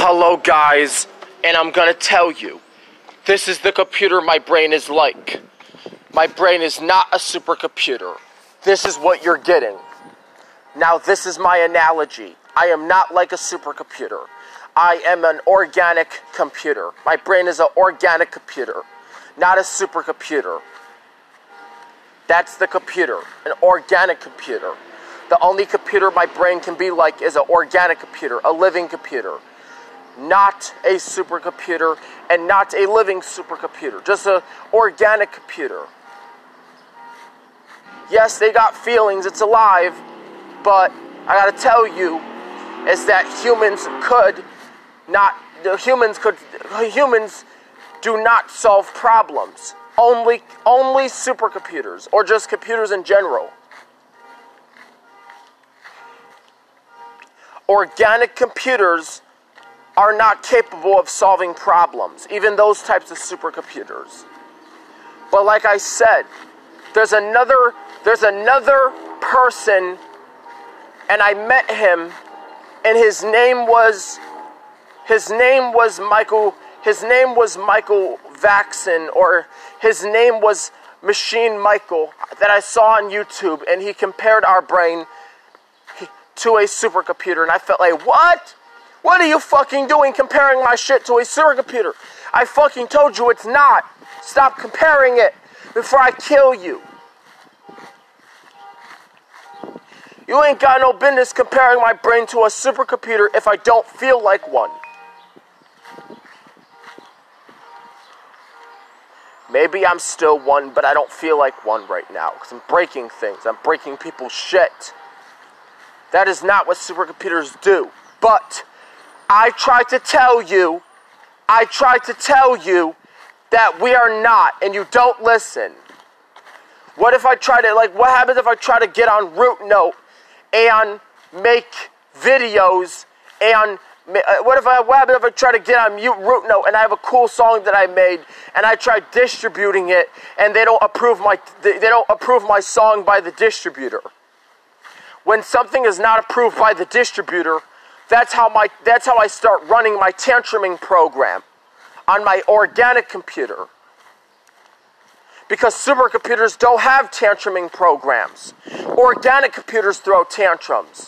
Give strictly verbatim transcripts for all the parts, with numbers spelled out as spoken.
Hello guys, and I'm gonna tell you, this is the computer my brain is like. My brain is not a supercomputer. This is what you're getting. Now this is my analogy. I am not like a supercomputer. I am an organic computer. My brain is an organic computer, not a supercomputer. That's the computer, an organic computer. The only computer my brain can be like is an organic computer, a living computer. Not a supercomputer and not a living supercomputer. Just an organic computer. Yes, they got feelings, it's alive, but I gotta tell you is that humans could not, the humans could, humans do not solve problems. Only, only supercomputers, or just computers in general. Organic computers are not capable of solving problems, even those types of supercomputers. But like I said, there's another, there's another person, and I met him, and his name was, his name was Michael, his name was Michael Vaxon, or his name was Machine Michael, that I saw on YouTube, and he compared our brain to a supercomputer, and I felt like, what? What are you fucking doing comparing my shit to a supercomputer? I fucking told you it's not. Stop comparing it before I kill you. You ain't got no business comparing my brain to a supercomputer if I don't feel like one. Maybe I'm still one, but I don't feel like one right now, because I'm breaking things. I'm breaking people's shit. That is not what supercomputers do. But I tried to tell you, I tried to tell you that we are not, and you don't listen. What if I try to, like, what happens if I try to get on RootNote and make videos and what if I, what happens if I try to get on mute RootNote and I have a cool song that I made and I try distributing it and they don't approve my, they don't approve my song by the distributor? When something is not approved by the distributor, that's how my, that's how I start running my tantruming program on my organic computer. Because supercomputers don't have tantruming programs. Organic computers throw tantrums.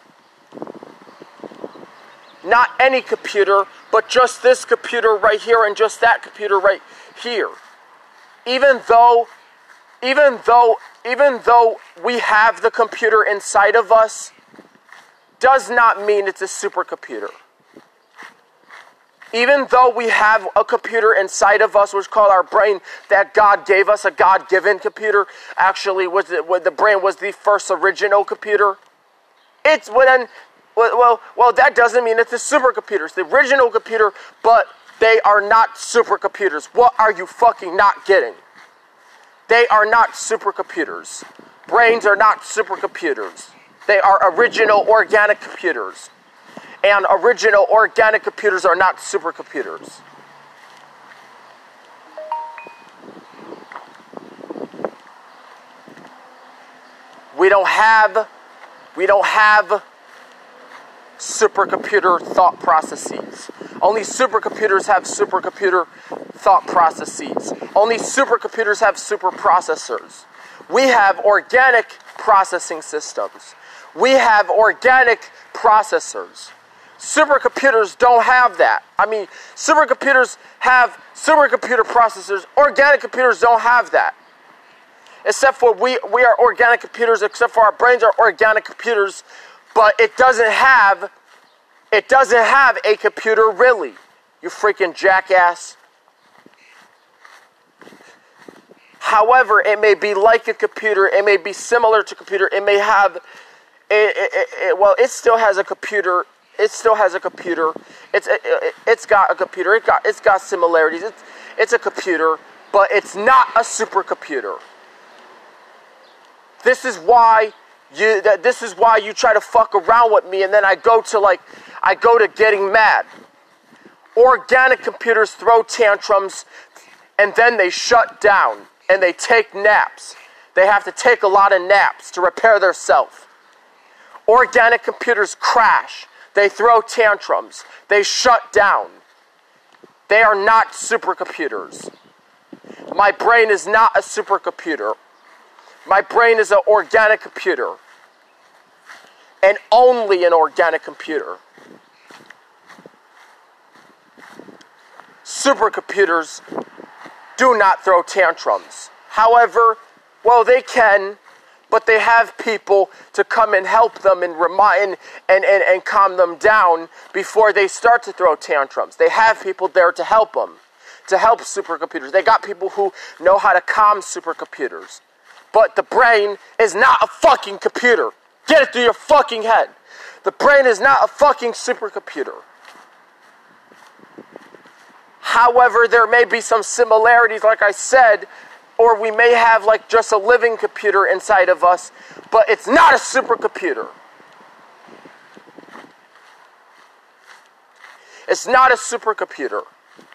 Not any computer, but just this computer right here and just that computer right here. Even though, even though, even though we have the computer inside of us, does not mean it's a supercomputer. Even though we have a computer inside of us, which is called our brain, that God gave us, a God-given computer, actually, was it, the brain was the first original computer. It's when. Well, well, well, that doesn't mean it's a supercomputer. It's the original computer, but they are not supercomputers. What are you fucking not getting? They are not supercomputers. Brains are not supercomputers. They are original organic computers. And original organic computers are not supercomputers. We don't have, we don't have supercomputer thought processes. Only supercomputers have supercomputer thought processes. Only supercomputers have super processors. We have organic processing systems. We have organic processors. Supercomputers don't have that. I mean, supercomputers have supercomputer processors. Organic computers don't have that. Except for we, we are organic computers, except for our brains are organic computers. But it doesn't have, it doesn't have a computer really, you freaking jackass. However, it may be like a computer, it may be similar to a computer, it may have, it, it, it, well, it still has a computer, it still has a computer, it's, it, it's got a computer, it got, it's got similarities, it's, it's a computer, but it's not a supercomputer. This is why You, that this is why you try to fuck around with me, and then I go to like, I go to getting mad. Organic computers throw tantrums, and then they shut down, and they take naps. They have to take a lot of naps to repair their self. Organic computers crash. They throw tantrums. They shut down. They are not supercomputers. My brain is not a supercomputer. My brain is an organic computer. And only an organic computer. Supercomputers do not throw tantrums. However, well, they can, but they have people to come and help them and remind and, and, and calm them down before they start to throw tantrums. They have people there to help them, to help supercomputers. They got people who know how to calm supercomputers. But the brain is not a fucking computer. Get it through your fucking head. The brain is not a fucking supercomputer. However, there may be some similarities, like I said, or we may have like just a living computer inside of us, but it's not a supercomputer. It's not a supercomputer.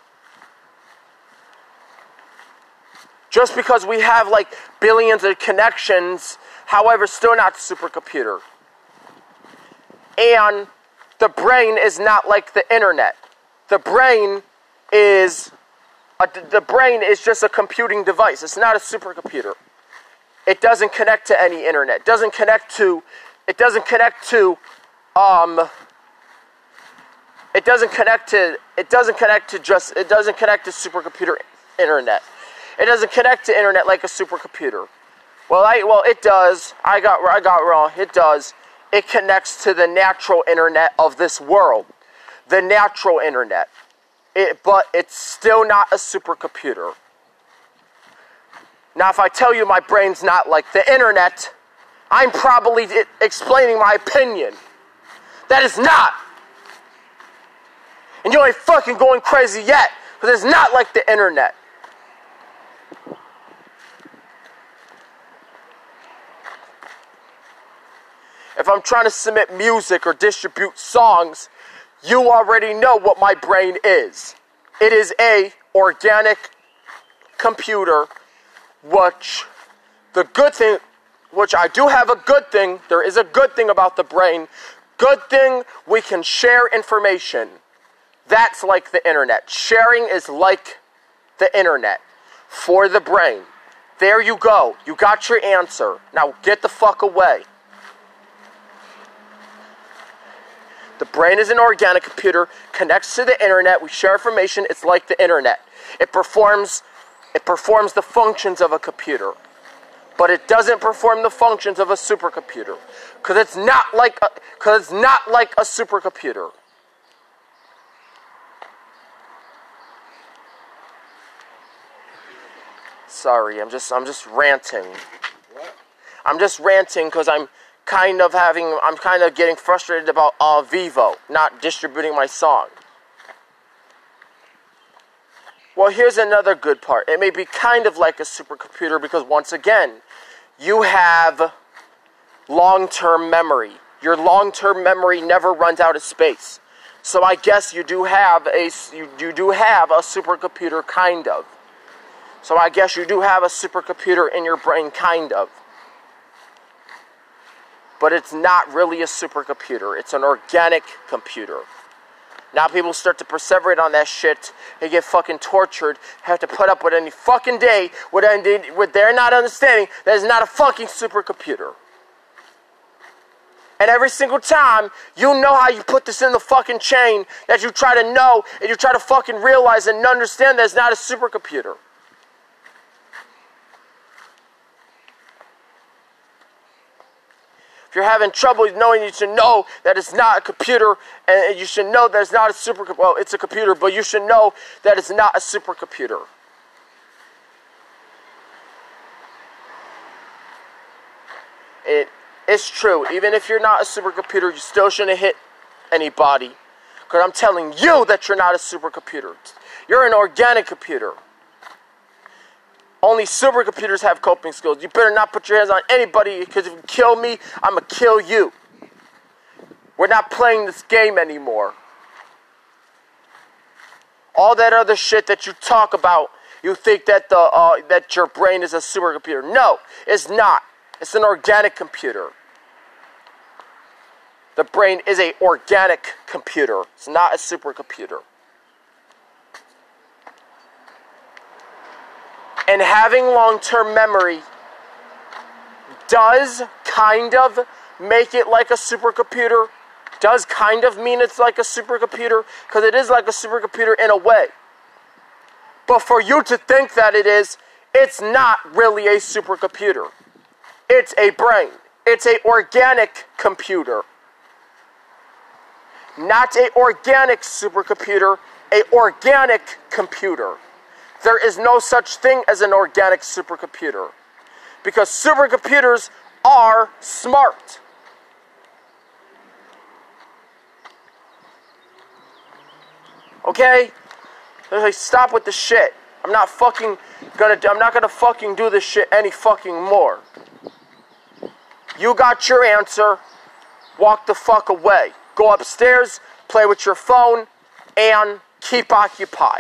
Just because we have like billions of connections, however, still not a supercomputer. And the brain is not like the internet. The brain is a, the brain is just a computing device. It's not a supercomputer. It doesn't connect to any internet. It doesn't connect to it doesn't connect to um it doesn't connect to it doesn't connect to just it doesn't connect to supercomputer internet. It doesn't connect to internet like a supercomputer. Well, I well it does. I got I got wrong. It does. It connects to the natural internet of this world. The natural internet. It, but it's still not a supercomputer. Now, if I tell you my brain's not like the internet, I'm probably explaining my opinion. That is not. And you ain't fucking going crazy yet, because it's not like the internet. If I'm trying to submit music or distribute songs, you already know what my brain is. It is a organic computer, which the good thing, which I do have a good thing, there is a good thing about the brain. Good thing, we can share information. That's like the internet. Sharing is like the internet for the brain. There you go. You got your answer. Now get the fuck away. The brain is an organic computer, connects to the internet, we share information, it's like the internet. It performs, it performs the functions of a computer. But it doesn't perform the functions of a supercomputer. Because it's not like a, cause it's not like a supercomputer. Sorry, I'm just I'm just ranting. What? I'm just ranting because I'm kind of having, I'm kind of getting frustrated about uh, Vivo not distributing my song. Well, here's another good part. It may be kind of like a supercomputer because, once again, you have long-term memory. Your long-term memory never runs out of space. So I guess you do have a, you, you do have a supercomputer, kind of. So I guess you do have a supercomputer in your brain, kind of. But it's not really a supercomputer. It's an organic computer. Now people start to perseverate on that shit. They get fucking tortured. Have to put up with any fucking day with, with they're not understanding that it's not a fucking supercomputer. And every single time, you know how you put this in the fucking chain, that you try to know and you try to fucking realize and understand that it's not a supercomputer. If you're having trouble knowing, you should know that it's not a computer, and you should know that it's not a supercomputer. Well, it's a computer, but you should know that it's not a supercomputer. It is true. Even if you're not a supercomputer, you still shouldn't hit anybody. Because I'm telling you that you're not a supercomputer. You're an organic computer. Only supercomputers have coping skills. You better not put your hands on anybody, because if you kill me, I'm going to kill you. We're not playing this game anymore. All that other shit that you talk about, you think that the uh, that your brain is a supercomputer. No, it's not. It's an organic computer. The brain is an organic computer. It's not a supercomputer. And having long-term memory does kind of make it like a supercomputer. Does kind of mean it's like a supercomputer. Because it is like a supercomputer in a way. But for you to think that it is, it's not really a supercomputer. It's a brain. It's an organic computer. Not an organic supercomputer, an organic computer. There is no such thing as an organic supercomputer. Because supercomputers are smart. Okay? Like, stop with the shit. I'm not fucking gonna, I'm not gonna fucking do this shit any fucking more. You got your answer. Walk the fuck away. Go upstairs, play with your phone, and keep occupied.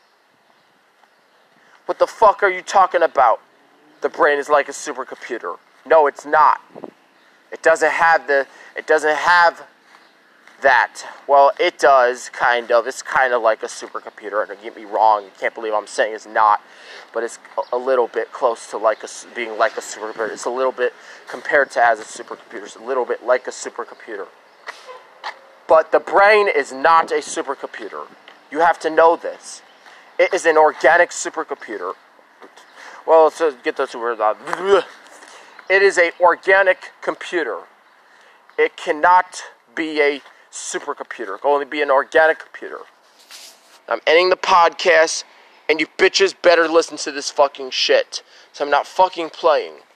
What the fuck are you talking about? The brain is like a supercomputer. No, it's not. It doesn't have the, it doesn't have that. Well, it does, kind of. It's kind of like a supercomputer. Don't get me wrong. You can't believe I'm saying it's not. But it's a little bit close to like a, being like a supercomputer. It's a little bit, compared to as a supercomputer, it's a little bit like a supercomputer. But the brain is not a supercomputer. You have to know this. It is an organic supercomputer. Well, let's get those words out. It is an organic computer. It cannot be a supercomputer. It can only be an organic computer. I'm ending the podcast, and you bitches better listen to this fucking shit. So I'm not fucking playing.